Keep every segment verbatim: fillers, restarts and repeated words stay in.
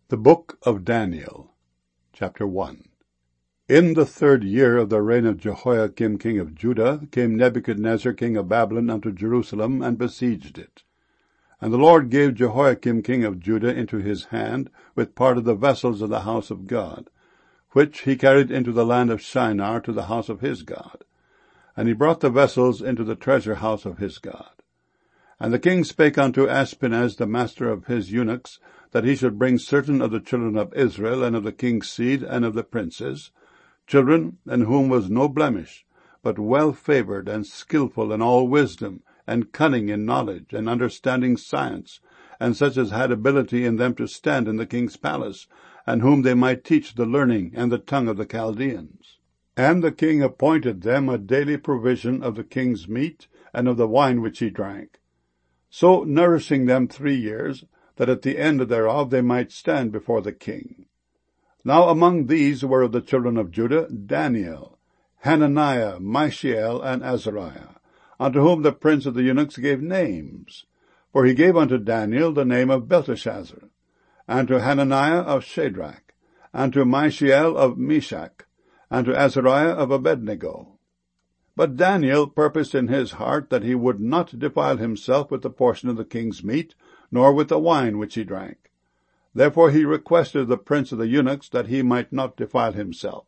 The Book of Daniel, Chapter one. In the third year of the reign of Jehoiakim king of Judah came Nebuchadnezzar king of Babylon unto Jerusalem, and besieged it. And the Lord gave Jehoiakim king of Judah into his hand, with part of the vessels of the house of God, which he carried into the land of Shinar to the house of his God. And he brought the vessels into the treasure house of his God. And the king spake unto Ashpenaz, the master of his eunuchs, that he should bring certain of the children of Israel, and of the king's seed, and of the princes, children in whom was no blemish, but well favored, and skillful in all wisdom, and cunning in knowledge, and understanding science, and such as had ability in them to stand in the king's palace, and whom they might teach the learning and the tongue of the Chaldeans. And the king appointed them a daily provision of the king's meat, and of the wine which he drank, so nourishing them three years, that at the end thereof they might stand before the king. Now among these were of the children of Judah Daniel, Hananiah, Mishael, and Azariah, unto whom the prince of the eunuchs gave names. For he gave unto Daniel the name of Belteshazzar, and to Hananiah of Shadrach, and to Mishael of Meshach, and to Azariah of Abednego. But Daniel purposed in his heart that he would not defile himself with the portion of the king's meat, nor with the wine which he drank. Therefore he requested of the prince of the eunuchs that he might not defile himself.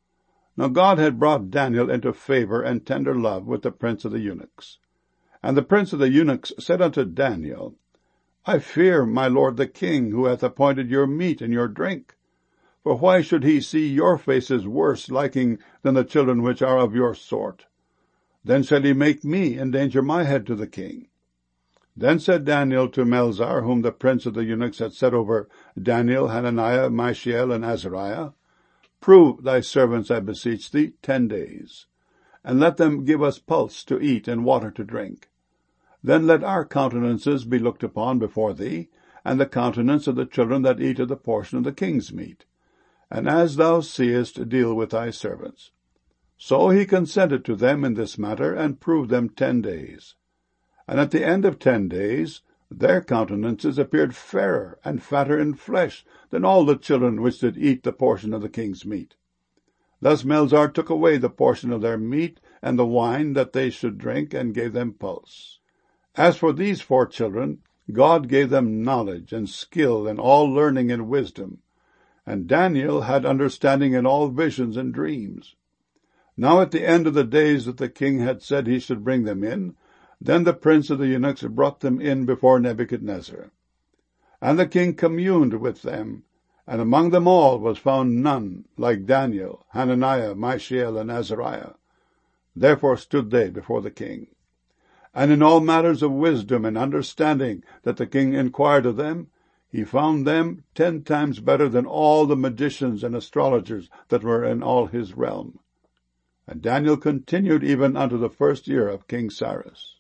Now God had brought Daniel into favor and tender love with the prince of the eunuchs. And the prince of the eunuchs said unto Daniel, I fear my lord the king, who hath appointed your meat and your drink. For why should he see your faces worse liking than the children which are of your sort? Then shall he make me endanger my head to the king. Then said Daniel to Melzar, whom the prince of the eunuchs had set over Daniel, Hananiah, Mishael, and Azariah, Prove thy servants, I beseech thee, ten days, and let them give us pulse to eat and water to drink. Then let our countenances be looked upon before thee, and the countenance of the children that eat of the portion of the king's meat. And as thou seest, deal with thy servants. So he consented to them in this matter, and proved them ten days. And at the end of ten days, their countenances appeared fairer and fatter in flesh than all the children which did eat the portion of the king's meat. Thus Melzar took away the portion of their meat and the wine that they should drink, and gave them pulse. As for these four children, God gave them knowledge and skill in all learning and wisdom, and Daniel had understanding in all visions and dreams. Now at the end of the days that the king had said he should bring them in, then the prince of the eunuchs brought them in before Nebuchadnezzar. And the king communed with them, and among them all was found none like Daniel, Hananiah, Mishael, and Azariah. Therefore stood they before the king. And in all matters of wisdom and understanding that the king inquired of them, he found them ten times better than all the magicians and astrologers that were in all his realm. And Daniel continued even unto the first year of King Cyrus.